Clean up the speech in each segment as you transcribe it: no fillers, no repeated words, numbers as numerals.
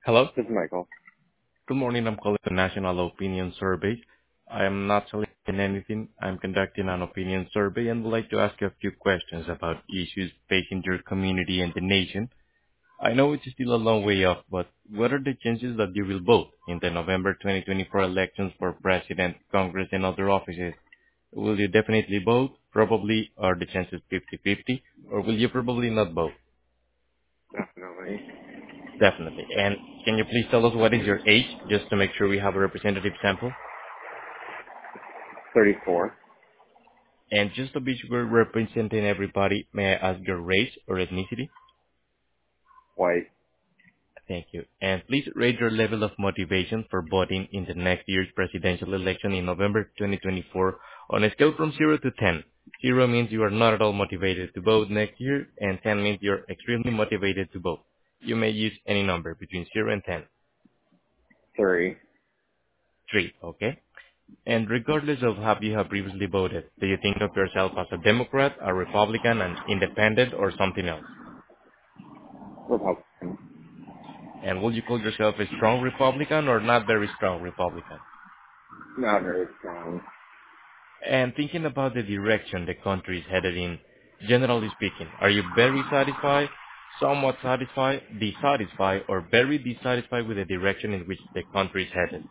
Hello. This is Michael. Good morning. I'm calling the National Opinion Survey. I am not selling anything. I'm conducting an opinion survey and would like to ask you a few questions about issues facing your community and the nation. I know it's still a long way off, but what are the chances that you will vote in the November 2024 elections for President, Congress, and other offices? Will you definitely vote? Probably. Are the chances 50-50? Or will you probably not vote? Definitely. Definitely. And can you please tell us what is your age, just to make sure we have a representative sample? 34. And just to be sure we're representing everybody, may I ask your race or ethnicity? White. Thank you. And please rate your level of motivation for voting in the next year's presidential election in November 2024 on a scale from 0 to 10. 0 means you are not at all motivated to vote next year, and 10 means you're extremely motivated to vote. You may use any number between 0 and 10. 3. 3, okay? And regardless of how you have previously voted, do you think of yourself as a Democrat, a Republican, an independent, or something else? Republican. And would you call yourself a strong Republican or not very strong Republican? Not very strong. And thinking about the direction the country is headed in, generally speaking, are you very satisfied, somewhat satisfied, dissatisfied, or very dissatisfied with the direction in which the country is headed?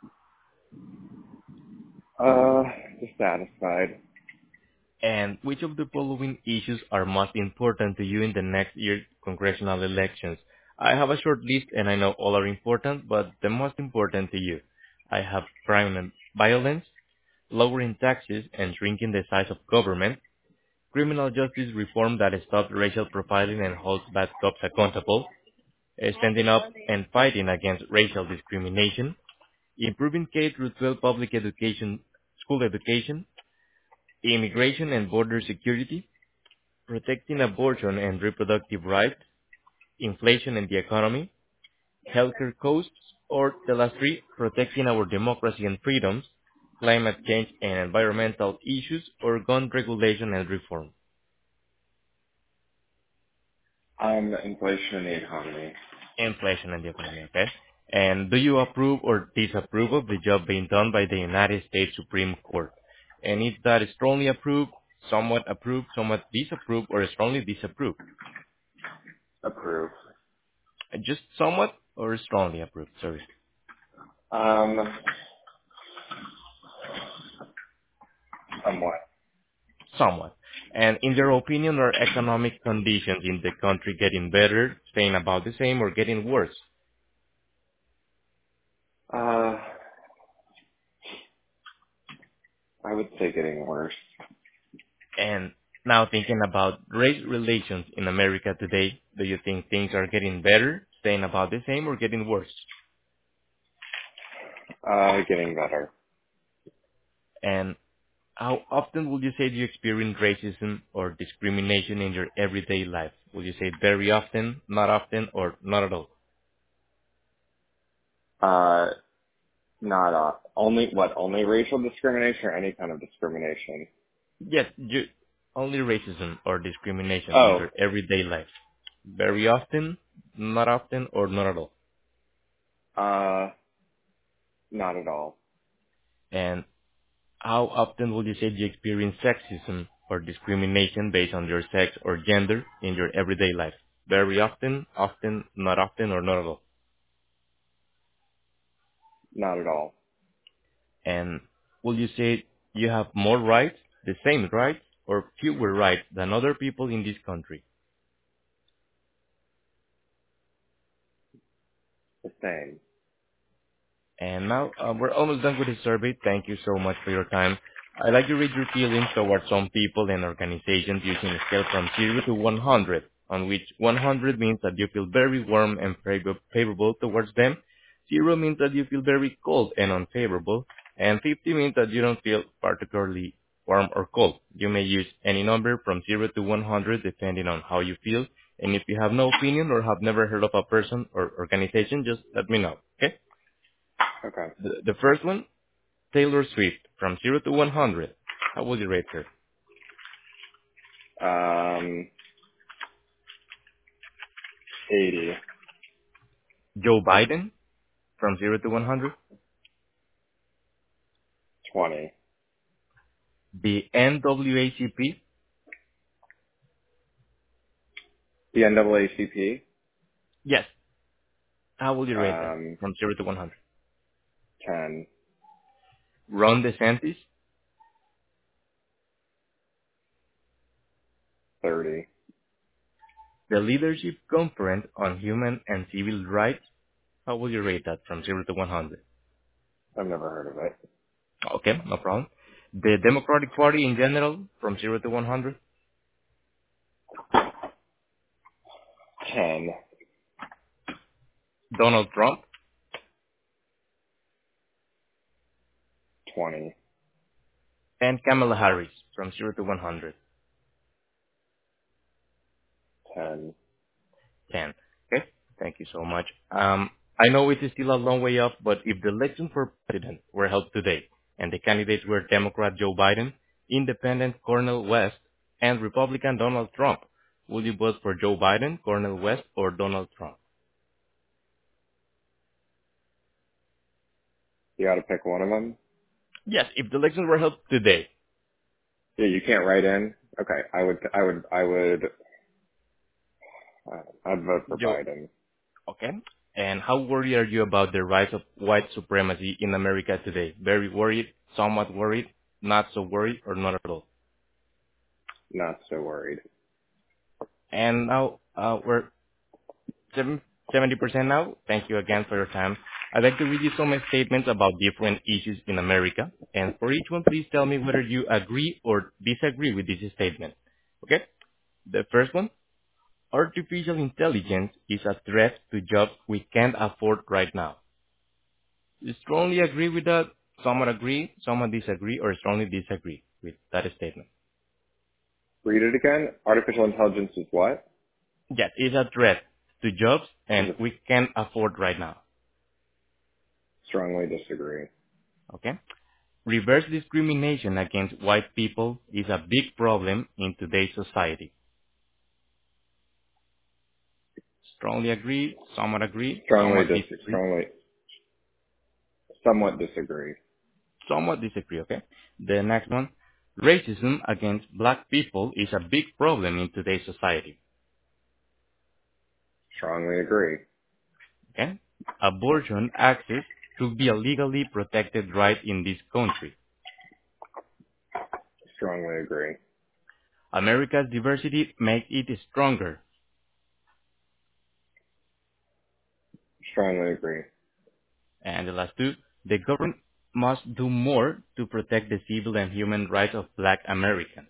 Uh, dissatisfied. And which of the following issues are most important to you in the next year's congressional elections? I have a short list and I know all are important, but the most important to you. I have crime and violence, lowering taxes and shrinking the size of government, criminal justice reform that stops racial profiling and holds bad cops accountable, standing up and fighting against racial discrimination, improving K through 12 public education, school education, immigration and border security, protecting abortion and reproductive rights, inflation and the economy, healthcare costs, or the last three, protecting our democracy and freedoms, climate change and environmental issues, or gun regulation and reform. Inflation in the economy. Inflation and the economy, okay? And do you approve or disapprove of the job being done by the United States Supreme Court? And is that strongly approved, somewhat disapprove, or strongly disapprove? Approve. Just somewhat or strongly approved, sorry. Um, somewhat. Somewhat. And in your opinion, are economic conditions in the country getting better, staying about the same, or getting worse? Uh, I would say getting worse. And now thinking about race relations in America today, do you think things are getting better, staying about the same, or getting worse? Getting better. And how often would you say do you experience racism or discrimination in your everyday life? Would you say very often, not often, or not at all? Uh, not, only racial discrimination or any kind of discrimination? Yes, only racism or discrimination in Oh, your everyday life. Very often, or not at all. uh, not at all. And how often would you say do you experience sexism or discrimination based on your sex or gender in your everyday life? Very often, not often, or not at all. Not at all. And will you say you have more rights, the same rights, or fewer rights than other people in this country? The same. And now we're almost done with the survey. Thank you so much for your time. I'd like to read your feelings towards some people and organizations using a scale from 0 to 100, on which 100 means that you feel very warm and favorable towards them, 0 means that you feel very cold and unfavorable, and 50 means that you don't feel particularly warm or cold. You may use any number from 0 to 100 depending on how you feel, and if you have no opinion or have never heard of a person or organization, just let me know, okay? Okay. The first one, Taylor Swift, from 0 to 100. How would you rate her? Um, 80. Joe Biden from 0 to 100. 20. The NAACP. The NAACP, Yes. How will you rate them um, from 0 to 100? 10, Ron DeSantis. 30. The Leadership Conference on Human and Civil Rights. How will you rate that from 0 to 100? I've never heard of it. Okay, no problem. The Democratic Party in general from 0 to 100. 10, Donald Trump. 20, And Kamala Harris from 0 to 100. 10. 10. Okay, thank you so much. I know it is still a long way off, but if the election for president were held today and the candidates were Democrat Joe Biden, Independent Cornel West, and Republican Donald Trump, would you vote for Joe Biden, Cornel West, or Donald Trump? You got to pick one of them. Yes, if the elections were held today. Yeah, you can't write in. Okay, I'd vote for Joe, Biden. okay. And how worried are you about the rise of white supremacy in America today? Very worried, somewhat worried, not so worried, or not at all? Not so worried. And now we're 70% now. Thank you again for your time. I'd like to read you some statements about different issues in America. And for each one, please tell me whether you agree or disagree with this statement. Okay? The first one, artificial intelligence is a threat to jobs we can't afford right now. You strongly agree with that? Someone agree, someone disagree, or strongly disagree with that statement? Read it again. Artificial intelligence is what? Yes, it's a threat to jobs Is and it we can't afford right now. strongly disagree. Okay? Reverse discrimination against white people is a big problem in today's society. Strongly agree, Strongly somewhat dis disagree, strongly somewhat disagree. somewhat disagree, okay? The next one, racism against black people is a big problem in today's society, Strongly agree. okay? Abortion access should be a legally protected right in this country. Strongly agree. America's diversity makes it stronger. Strongly agree. And the last two, the government must do more to protect the civil and human rights of black Americans.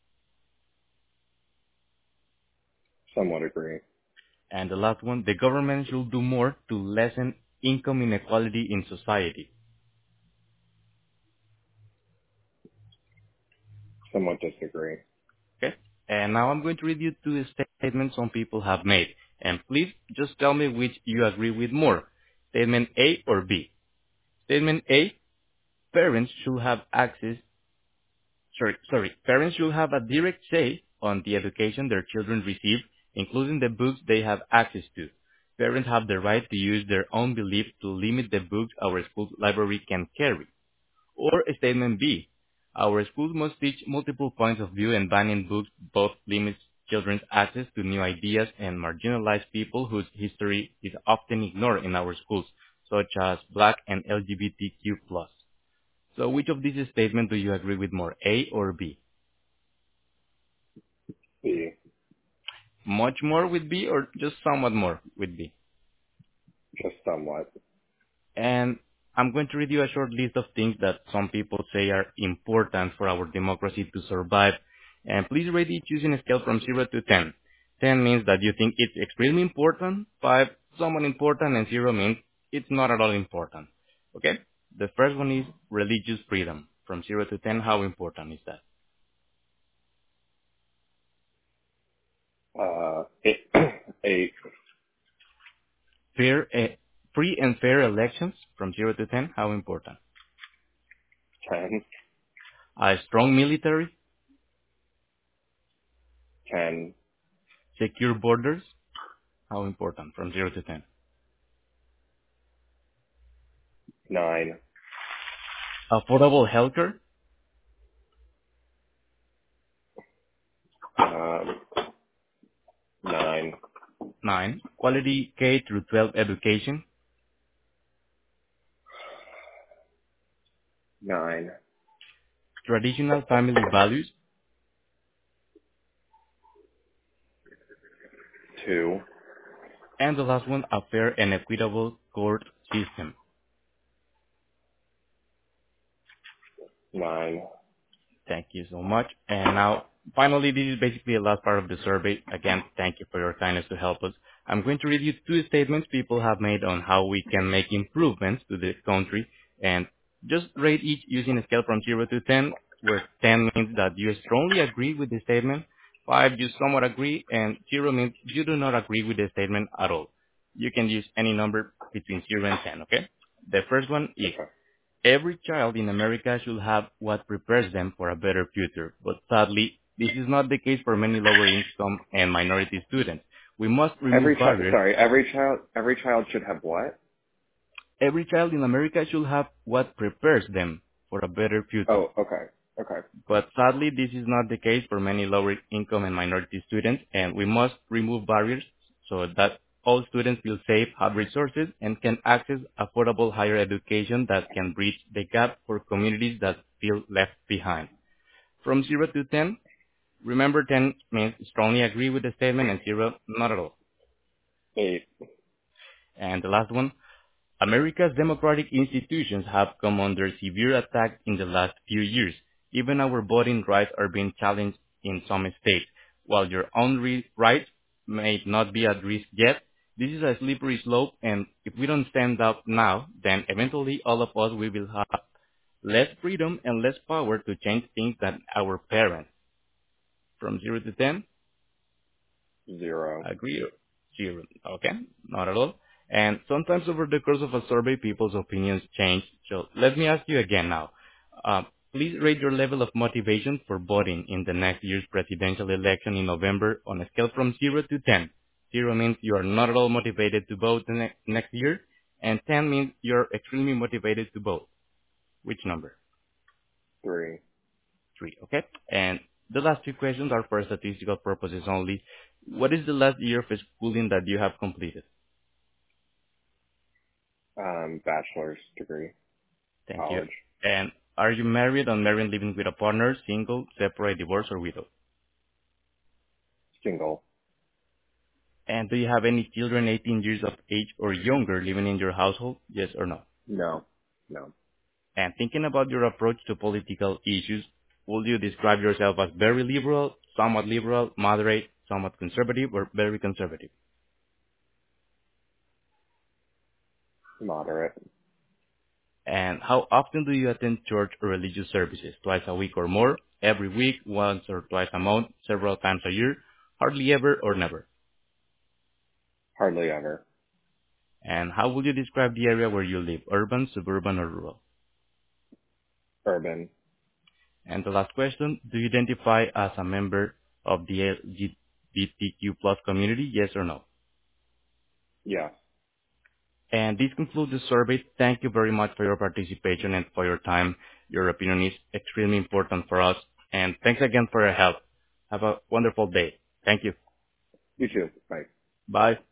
Somewhat agree. And the last one, the government should do more to lessen income inequality in society. Somewhat disagree. Okay? And now I'm going to read you two statements some people have made. And please just tell me which you agree with more. Statement A or B. Statement A, parents should have access, parents should have a direct say on the education their children receive, including the books they have access to. Parents have the right to use their own belief to limit the books our school library can carry. Or statement B, our schools must teach multiple points of view and banning books both limits children's access to new ideas and marginalize people whose history is often ignored in our schools, such as Black and LGBTQ+. So which of these statements do you agree with more, A or B? B. Much more with B or just somewhat more with B? Just somewhat. And I'm going to read you a short list of things that some people say are important for our democracy to survive. And please rate each using a scale from 0 to 10. 10 means that you think it's extremely important, 5 somewhat important, and 0 means it's not at all important. Okay? The first one is religious freedom. From 0 to 10, how important is that? Eight. Eight. Fair, free and fair elections. From 0 to 10, how important? 10. A strong military, 10. secure borders, how important? From 0 to 10. 9. Affordable healthcare. Um, 9. 9. Quality K through 12 education. 9. Traditional family values. 2. And the last one, a fair and equitable court system. 9. Thank you so much. And now, finally, this is basically the last part of the survey. Again, thank you for your kindness to help us. I'm going to read you two statements people have made on how we can make improvements to the country, and just rate each using a scale from 0 to 10, where 10 means that you strongly agree with the statement, 5 you somewhat agree, and 0 means you do not agree with the statement at all. You can use any number between 0 and 10, okay? The first one is, Okay. every child in America should have what prepares them for a better future, but sadly, this is not the case for many lower income and minority students. We must remove barriers. Every child should have what? Every child in America should have what prepares them for a better future, Oh, okay. Okay. but sadly, this is not the case for many lower income and minority students, and we must remove barriers so that all students feel safe, have resources, and can access affordable higher education that can bridge the gap for communities that feel left behind. From 0 to 10, remember 10 means strongly agree with the statement and 0, not at all. 8. And the last one, America's democratic institutions have come under severe attack in the last few years. Even our voting rights are being challenged in some states. While your own rights may not be at risk yet, this is a slippery slope, and if we don't stand up now, then eventually all of us we will have less freedom and less power to change things than our parents. From 0 to 10, 0. agree or 0. Okay, not at all. And sometimes over the course of a survey, people's opinions change. So let me ask you again now. Please rate your level of motivation for voting in the next year's presidential election in November on a scale from 0 to 10. 0 means you are not at all motivated to vote the next year, and 10 means you're extremely motivated to vote. Which number? 3. 3, okay? And the last two questions are for statistical purposes only. What is the last year of schooling that you have completed? Bachelor's degree. Thank you. College. And are you married, unmarried, living with a partner, single, separate, divorced, or widow? Single. And do you have any children 18 years of age or younger living in your household? Yes or no? No. No. And thinking about your approach to political issues, would you describe yourself as very liberal, moderate, somewhat conservative, or very conservative? Moderate. And how often do you attend church or religious services? Twice a week or more? Every week? Once or twice a month? Several times a year? Hardly ever or never? Hardly ever. And how would you describe the area where you live? Urban, suburban, or rural? Urban. And the last question, do you identify as a member of the LGBTQ plus community? Yes or no? Yes. And this concludes the survey. Thank you very much for your participation and for your time. Your opinion is extremely important for us. And thanks again for your help. Have a wonderful day. Thank you. You too. Bye. Bye.